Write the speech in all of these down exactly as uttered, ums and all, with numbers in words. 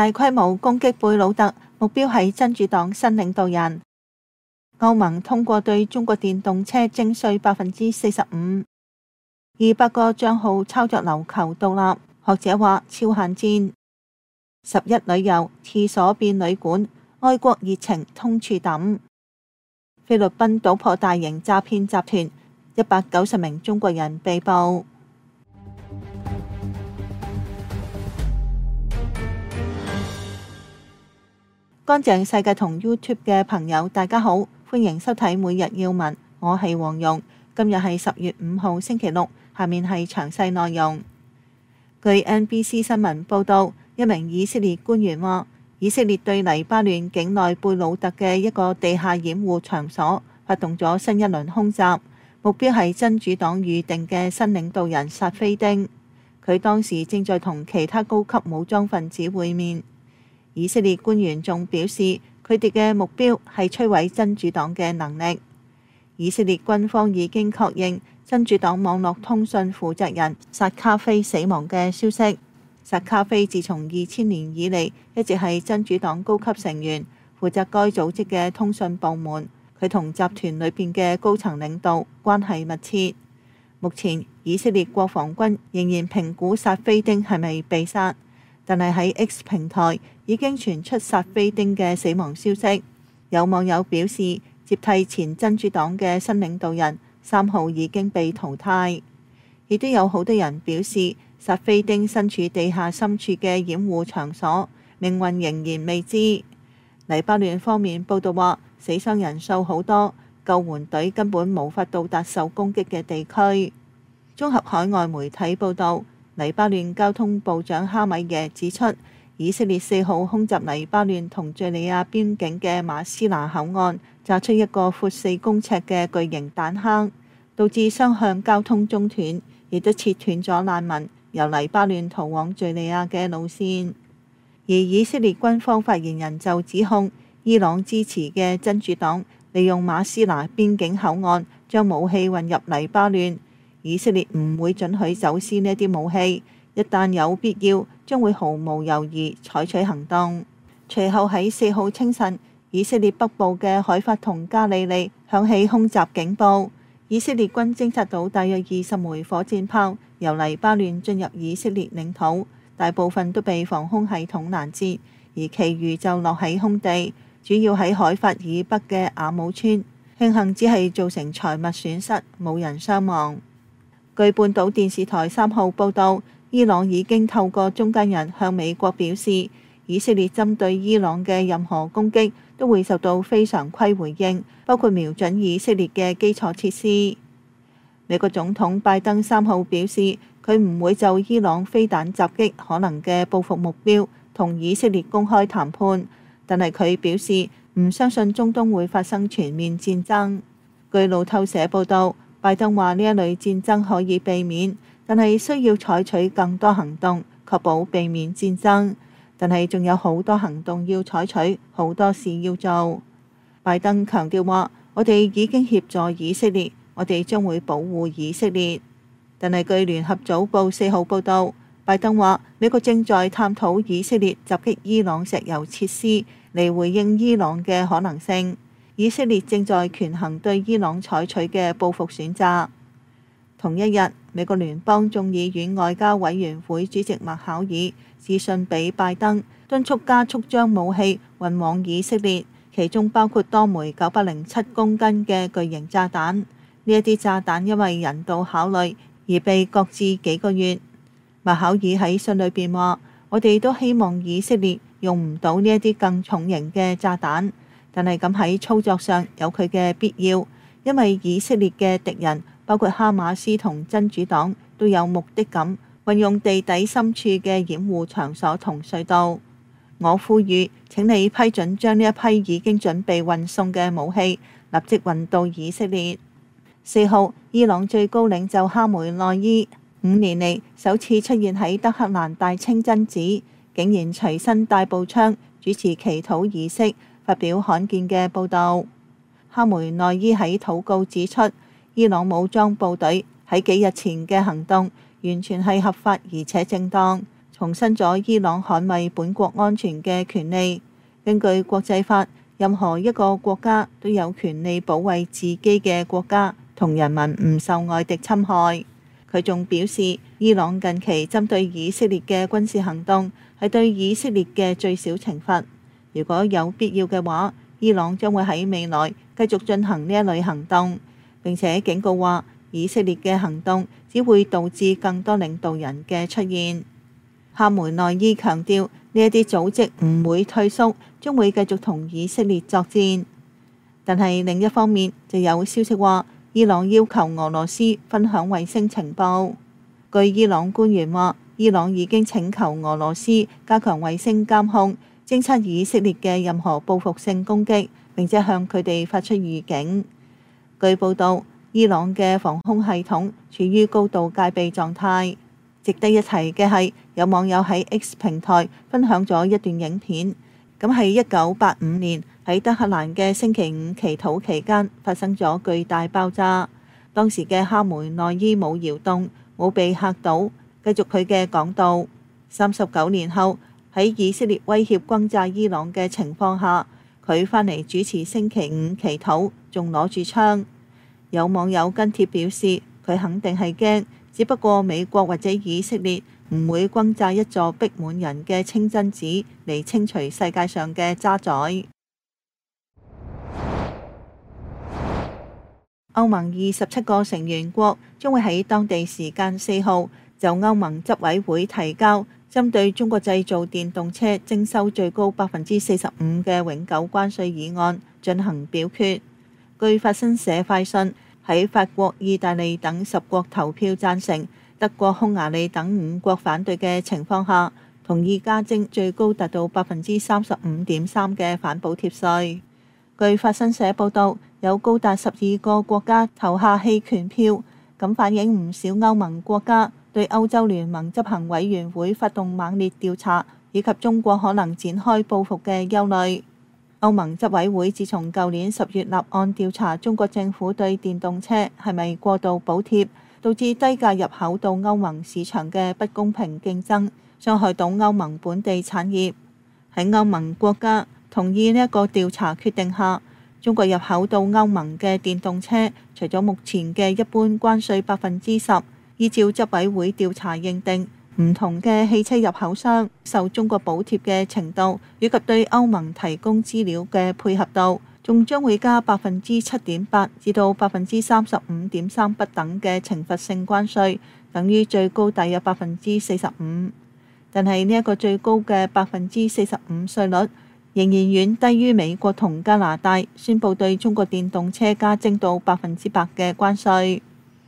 大規模攻擊貝魯特，目標係真主黨新領導人。歐盟通過對中國電動車徵稅百分之四十五。二百個帳號抄作琉球獨立，學者話超限戰。十一旅遊，廁所變旅館，愛國熱情通處抌。菲律賓搗破大型詐騙集團，一百九十名中國人被捕。乾淨世界同 YouTube 嘅朋友，大家好，歡迎收睇每日要聞，我係黃蓉。今日係十月五號星期六，下面係詳細內容。據 N B C 新聞報道，一名以色列官員話，以色列對黎巴嫩境內貝魯特嘅一個地下掩護場所發動咗新一輪空襲，目標係真主黨預定嘅新領導人薩菲丁。佢當時正在同其他高級武裝分子會面。以色列官員仲表示，佢哋嘅目標係摧毀真主黨嘅能力。以色列軍方已經確認真主黨網絡通訊負責人薩卡菲死亡嘅消息。薩卡菲自從二千年以嚟一直係真主黨高級成員，負責該組織嘅通訊部門。佢同集團裏邊嘅高層領導關係密切。目前以色列國防軍仍然評估薩菲丁係咪被殺，但係喺 X 平台已經傳出薩菲丁嘅死亡消息。有網友表示，接替前真主黨嘅新領導人三號已經被淘汰。亦都有好多人表示，薩菲丁身處地下深處嘅掩護場所，命運仍然未知。黎巴嫩方面報道話，死傷人數好多，救援隊根本無法到達受攻擊嘅地區。綜合海外媒體報道，黎巴嫩交通部長哈米耶指出，以色列四號空襲黎巴嫩同敘利亞邊境嘅馬斯拿口岸，炸出一個闊四公尺嘅巨型彈坑，導致雙向交通中斷，亦都切斷咗難民由黎巴嫩逃往敘利亞嘅路線。而以色列軍方發言人就指控伊朗支持嘅真主黨利用馬斯拿邊境口岸將武器運入黎巴嫩，以色列唔會准許走私呢啲武器，一旦有必要，將會毫無猶豫採取行動。隨後喺四號清晨，以色列北部嘅海法同加利利響起空襲警報。以色列軍偵察到大約二十枚火箭炮由黎巴嫩進入以色列領土，大部分都被防空系統攔截，而其餘就落喺空地，主要喺海法以北嘅阿姆村。慶幸只係造成財物損失，冇人傷亡。據半島電視台三號報導，伊朗已經透過中間人向美國表示，以色列針對伊朗嘅任何攻擊都會受到非常規回應，包括瞄準以色列嘅基礎設施。美國總統拜登三號表示，佢唔會就伊朗飛彈襲擊可能嘅報復目標同以色列公開談判，但係佢表示唔相信中東會發生全面戰爭。據路透社報導，拜登話呢一類戰爭可以避免，但係需要採取更多行動，確保避免戰爭。但係仲有好多行動要採取，好多事要做。拜登強調話，我哋已經協助以色列，我哋將會保護以色列。但係據聯合早報四號報導，拜登話美國正在探討以色列襲擊伊朗石油設施嚟回應伊朗嘅可能性。以色列正在權衡對伊朗採取嘅報復選擇。同一日，美國聯邦眾議院外交委員會主席麥考爾致信俾拜登，敦促加速將武器運往以色列，其中包括多枚九百零七公斤嘅巨型炸彈。呢一啲炸彈因為人道考慮而被擱置幾個月。麥考爾喺信裏邊話：我哋都希望以色列用唔到呢一啲更重型嘅炸彈，但係咁喺操作上有佢嘅必要，因為以色列嘅敵人包括哈馬斯同真主黨都有目的咁運用地底深處嘅掩護場所同隧道。我呼籲請你批准將呢一批已經準備運送嘅武器立即運到以色列。四號，伊朗最高領袖哈梅內伊五年嚟首次出現喺德黑蘭大清真寺，竟然隨身帶步槍主持祈禱儀式，發表罕見嘅報導。哈梅內伊喺禱告指出，伊朗武裝部隊喺幾日前嘅行動完全係合法而且正當， 重申咗伊朗捍衛本國安全嘅權利。根據國際法，任何一個國家都有權利保衛自己嘅國家同人民唔受外敵侵害。佢仲表示，伊朗近期針對以色列嘅軍事行動係對以色列嘅最小懲罰。如果有必要嘅話，伊朗將會喺未來繼續進行呢一類行動。並且警告話，以色列嘅行動只會導致更多領導人嘅出現。哈梅內伊強調，呢一啲組織唔會退縮，將會繼續同以色列作戰。但係另一方面，就有消息話，伊朗要求俄羅斯分享衛星情報。據伊朗官員話，伊朗已經請求俄羅斯加強衛星監控，偵測以色列嘅任何報復性攻擊，並且向佢哋發出預警。據報道，伊朗嘅防空系統處於高度戒備狀態。值得一提嘅係，有網友喺 X 平台分享咗一段影片，咁係一九八五年喺德黑蘭嘅星期五祈禱期間發生咗巨大爆炸。當時嘅哈梅內伊冇搖動，冇被嚇到，繼續佢嘅講道。三十九年後，喺以色列威脅轟炸伊朗嘅情況下，佢返嚟主持星期五祈禱，仲攞住槍。有網友跟帖表示，佢肯定係驚。只不過美國或者以色列唔會轟炸一座逼滿人嘅清真寺嚟清除世界上嘅渣滓。歐盟二十七個成員國將會喺當地時間四號就歐盟執委會提交針對中國製造電動車徵收最高百分之四十五嘅永久關稅議案進行表決。據法新社快訊，喺法國、意大利等十國投票贊成，德國、匈牙利等五國反對嘅情況下，同意加徵最高達到百分之三十五點三嘅反補貼稅。據法新社報導，有高達十二個國家投下棄權票，咁反映唔少歐盟國家對歐洲聯盟執行委員會發動猛烈調查，以及中國可能展開報復嘅憂慮。歐盟執委會自從舊年十月立案調查中國政府對電動車係咪過度補貼，導致低價入口到歐盟市場嘅不公平競爭，傷害到歐盟本地產業。喺歐盟國家同意呢一個調查決定下，中國入口到歐盟嘅電動車，除咗目前嘅一般關稅百分之十，依照執委會調查認定，唔同嘅汽車入口商受中國補貼嘅程度，以及對歐盟提供資料嘅配合度，仲將會加百分之七點八至到百分之三十五點三不等嘅懲罰性關稅，等於最高大約百分之四十五。但係呢一個最高嘅百分之四十五稅率，仍然遠低於美國同加拿大宣布對中國電動車加徵到百分之百嘅關稅。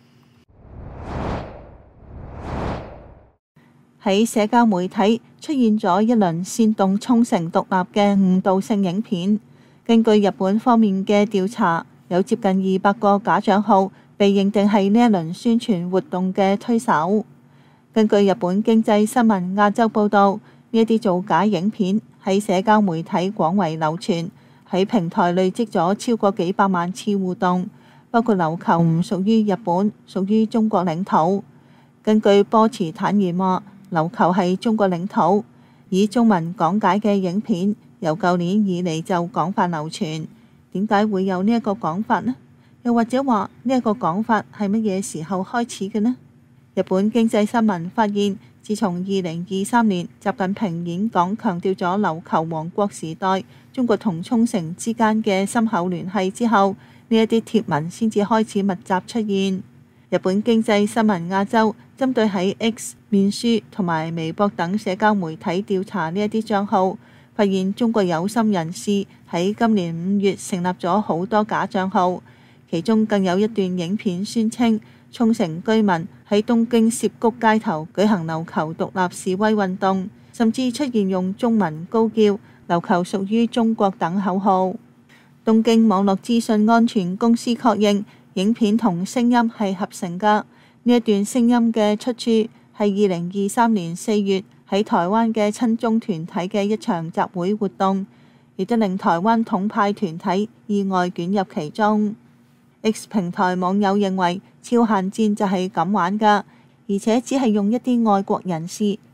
喺社交媒體出現咗一輪煽動沖繩獨立嘅誤導性影片。根據日本方面嘅調查，有接近二百個假帳號被認定係呢一輪宣傳活動嘅推手。根據日本經濟新聞亞洲報導，呢一啲造假影片喺社交媒體廣為流傳，喺平台累積咗超過幾百萬次互動，包括琉球唔屬於日本，屬於中國領土。根據波茨坦言話，琉球係中國領土，以中文講解嘅影片由舊年以嚟就廣泛流傳。點解會有呢一個講法呢？又或者話呢一個講法係乜嘢時候開始嘅呢？日本經濟新聞發現，自從二零二三年習近平演講強調咗琉球王國時代中國同沖繩之間嘅深厚聯繫之後，呢一啲貼文先至開始密集出現。日本經濟新聞亞洲針對喺 X、面書同埋微博等社交媒體調查呢一啲帳號，發現中國有心人士喺今年五月成立咗好多假帳號，其中更有一段影片宣稱沖繩居民喺東京涉谷街頭舉行琉球獨立示威運動，甚至出現用中文高叫琉球屬於中國等口號。東京網絡資訊安全公司確認影片同聲音係合成㗎。呢一段聲音嘅出處係二零二三年四月喺台灣嘅親中團體嘅一場集會活動，亦都令台灣統派團體意外捲入其中。X 平台網友認為超限戰就係咁玩㗎，而且只係用一啲愛國人士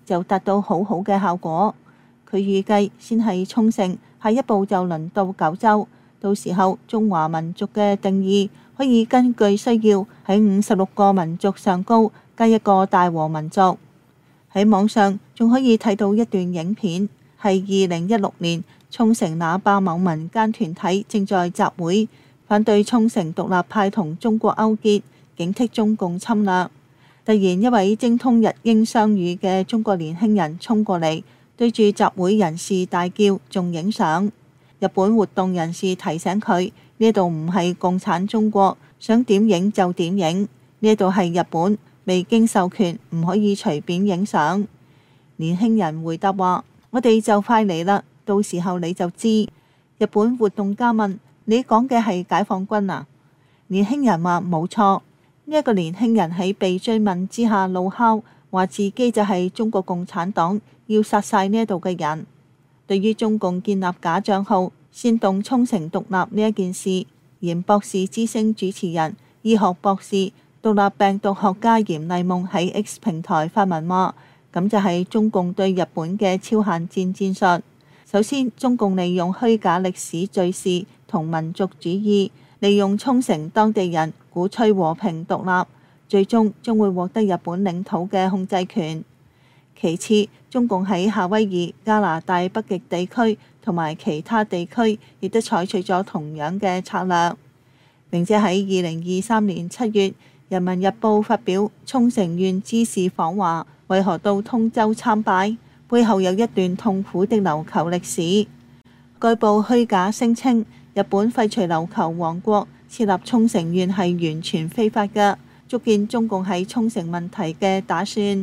就達到好好嘅效果。佢預計先係沖繩，下一步就輪到九州，到時候中華民族嘅定義可以根據需要喺五十六個民族上高加一個大和民族。喺網上仲可以睇到一段影片，係二零一六年沖繩那霸某民間團體正在集會，反對沖繩獨立派同中國勾結，警惕中共侵略。突然一位精通日英雙語嘅中國年輕人衝過嚟，對住集會人士大叫，仲影相。日本活動人士提醒佢，呢度唔係共產中國，想點影就點影，呢度係日本，未經授權唔可以隨便影相。年輕人回答話：我哋就快嚟啦，到時候你就知。日本活動家問：你講嘅係解放軍啊？年輕人話：冇錯。呢一個年輕人喺被追問之下怒敲，話自己就係中國共產黨，要殺晒呢度嘅人。對於中共建立假帳號煽動沖繩獨立呢一件事，嚴博士之聲主持人、醫學博士、獨立病毒學家嚴麗夢喺 X 平台發文話：咁就係中共對日本嘅超限戰戰術。首先，中共利用虛假歷史敘事同民族主義，利用沖繩當地人鼓吹和平獨立，最終將會獲得日本領土嘅控制權。其次，中共喺夏威夷、加拿大北極地區同埋其他地區亦都採取咗同樣嘅策略。並且喺二零二三年七月，《人民日報》發表沖繩縣知事訪華，為何到通州參拜，背後有一段痛苦的琉球歷史。該報虛假聲稱日本廢除琉球王國，設立沖繩縣係完全非法嘅，足見中共喺沖繩問題嘅打算。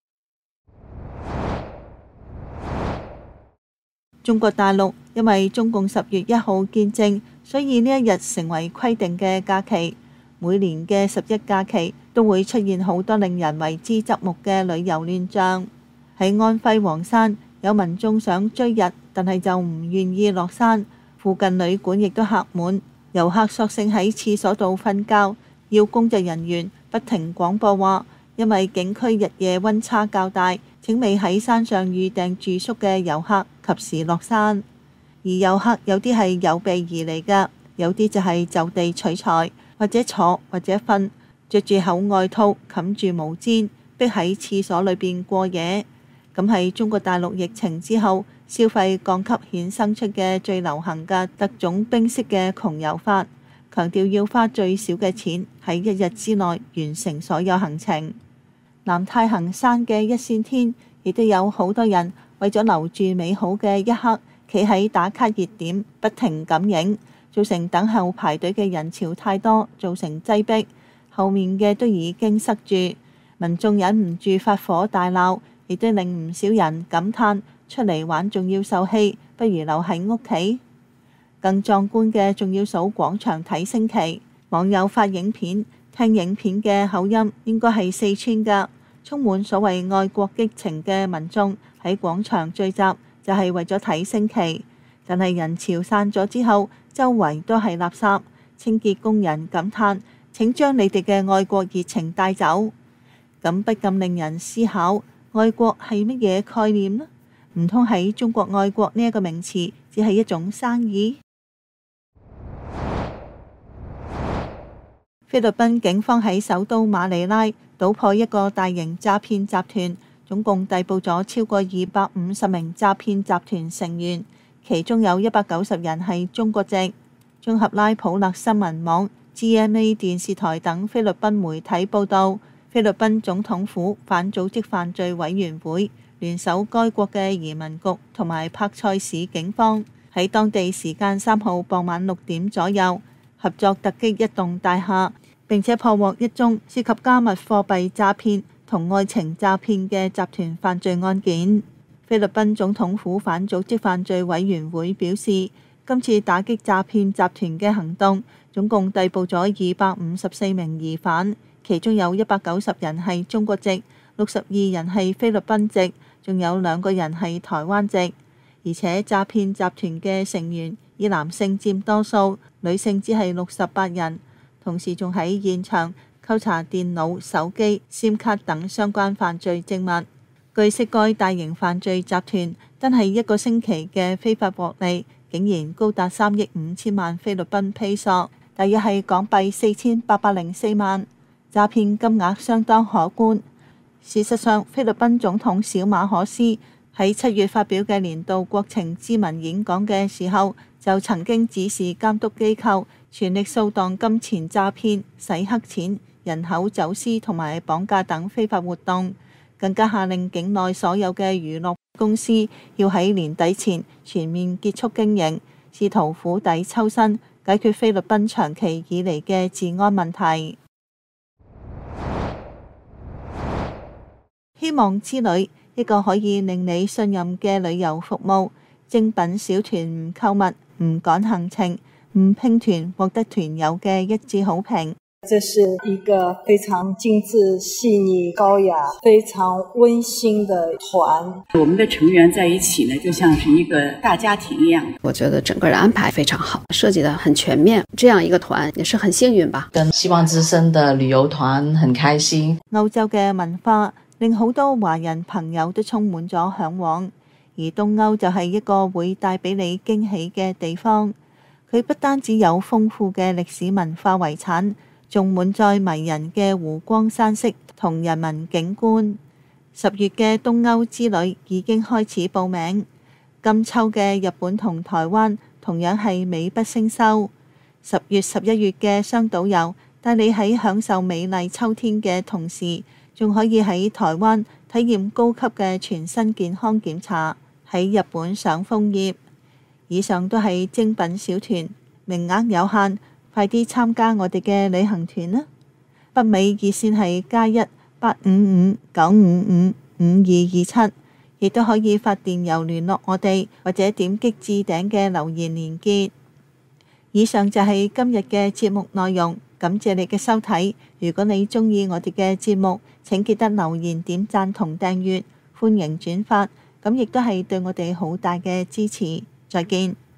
中國大陸因為中共十月一號建政，所以呢一日成為規定嘅假期。每年嘅十一假期都會出現好多令人為之側目嘅旅遊亂象。喺安徽黃山，有民眾想追日，但係就唔願意落山，附近旅館亦都客滿，遊客索性喺廁所度瞓覺，要工作人員不停廣播話，因為景區日夜溫差較大，請未喺山上預訂住宿嘅遊客及時落山。而遊客有啲係有備而嚟㗎，有啲就係就地取材，或者坐或者瞓，着住厚外套冚住毛氈，逼喺廁所裏邊過夜。咁係中國大陸疫情之後消費降級衍生出嘅最流行嘅特種兵式嘅窮遊法，強調要花最少嘅錢喺一日之內完成所有行程。南太行山嘅一線天，亦都有好多人為咗留住美好嘅一刻，企喺打卡熱點不停咁影，造成等候排隊嘅人潮太多，造成擠迫，後面嘅都已經塞住，民眾忍唔住發火大鬧，亦都令唔少人感嘆出嚟玩仲要受氣，不如留喺屋企。更壯觀嘅仲要數廣場睇升旗，網友發影片，聽影片嘅口音應該係四川㗎，充滿所謂愛國激情嘅民眾喺廣場聚集，就係為咗睇升旗。但係人潮散咗之後，周圍都係垃圾，清潔工人感嘆：請將你哋嘅愛國熱情帶走。咁不禁令人思考，愛國係乜嘢概念呢？唔通喺中國愛國呢一個名詞只係一種生意？菲律賓警方喺首都馬尼拉搗破一個大型詐騙集團，總共逮捕咗超過二百五十名詐騙集團成員，其中有一百九十人係中國籍。綜合拉普勒新聞網、G M A 電視台等菲律賓媒體報導，菲律賓總統府反組織犯罪委員會聯手該國嘅移民局同埋柏塞市警方，喺當地時間三號傍晚六點左右合作突擊一棟大廈，並且破獲一宗涉及加密貨幣詐騙同愛情詐騙嘅集團犯罪案件。菲律賓總統府反組織犯罪委員會表示，今次打擊詐騙集團嘅行動總共逮捕咗二百五十四名疑犯，其中有一百九十人係中國籍，六十二人係菲律賓籍，仲有兩個人係台灣籍。而且詐騙集團嘅成員以男性佔多數，女性只係六十八人。同時仲喺現場扣查電腦、手機、SIM 卡等相關犯罪證物。 據悉，該大型犯罪集團單係一個星期嘅非法獲利，竟然高達三億五千萬菲律賓披索，大約係港幣四千八百零四萬，詐騙金額相當可觀。事實上，菲律賓總統小馬可斯喺七月發表嘅年度國情咨文演講嘅時候，就曾經指示監督機構全力掃蕩金錢詐騙、洗黑錢、人口走私同埋綁架等非法活動，更加下令境內所有嘅娛樂公司要喺年底前全面結束經營，試圖釜底抽薪，解決菲律賓長期以嚟嘅治安問題。希望之旅，一個可以令你信任嘅旅遊服務，精品小團唔購物、唔趕行程、唔拼團，獲得團友嘅一致好評。 這是一個非常精緻、細膩、高雅、非常溫馨的團。 我們的成員在一起呢，就像是一個大家庭一樣。 我覺得整個的安排非常好，設計得很全面。這樣一個團也是很幸運吧。 跟希望之聲的旅遊團很開心。 歐洲嘅文化令好多華人朋友都充滿咗嚮往，而東歐就係一個會帶俾你驚喜嘅地方。佢不單止有豐富嘅歷史文化遺產，仲滿載迷人嘅湖光山色同人文景觀。十月嘅東歐之旅已經開始報名，今秋嘅日本同台灣同樣係美不勝收。十月、十一月嘅雙島遊帶你喺享受美麗秋天嘅同時，仲可以喺台灣體驗高級嘅全身健康檢查，喺日本賞楓葉。以上都係精品小團，名額有限，快啲參加我哋嘅旅行團啦！北美熱線係加一八五五九五五五二二七，亦都可以發電郵聯絡我哋，或者點擊置頂嘅留言連結。以上就係今日嘅節目內容，感謝你嘅收睇。如果你鍾意我哋嘅節目，請記得留言、點讚同訂閱，歡迎轉發，咁亦都係對我哋好大嘅支持。再見。